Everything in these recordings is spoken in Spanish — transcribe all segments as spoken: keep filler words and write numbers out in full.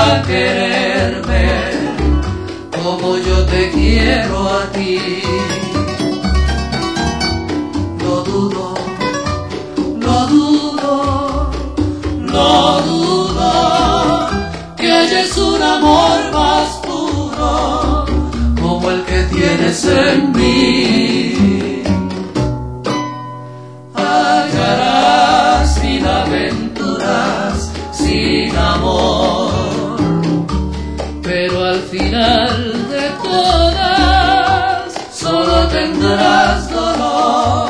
a quererme como yo te quiero a ti. No dudo, no dudo, no dudo que halles un amor más puro como el que tienes en mí. Hallarás mil aventuras sin amor, pero al final de todas solo tendrás dolor.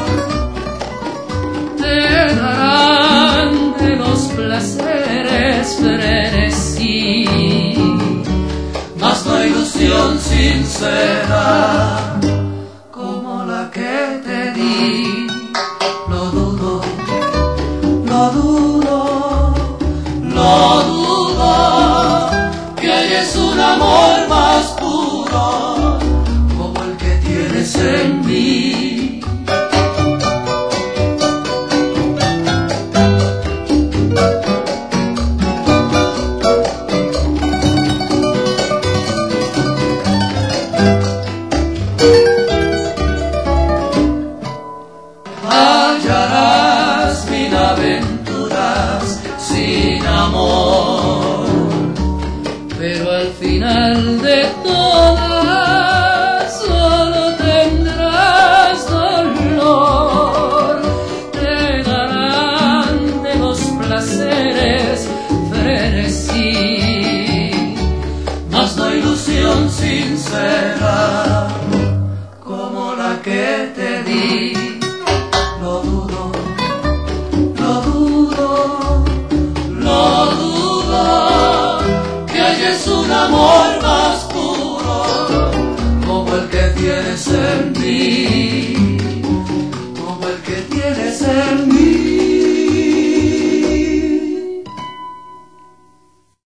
Te darán de los placeres frenesí, mas no ilusión sincera como la que te di. No dudo, no dudo, no dudo que hayas un amor más puro como el que tienes en mí. Hallarás mil aventuras sin amor, pero al final de todas solo tendrás dolor. Te darán de los placeres frenesí, mas no ilusión sincera como la que te di. No dudo, no dudo, no dudo que halles un amor más puro como el que tienes en mí, como el que tienes en mí.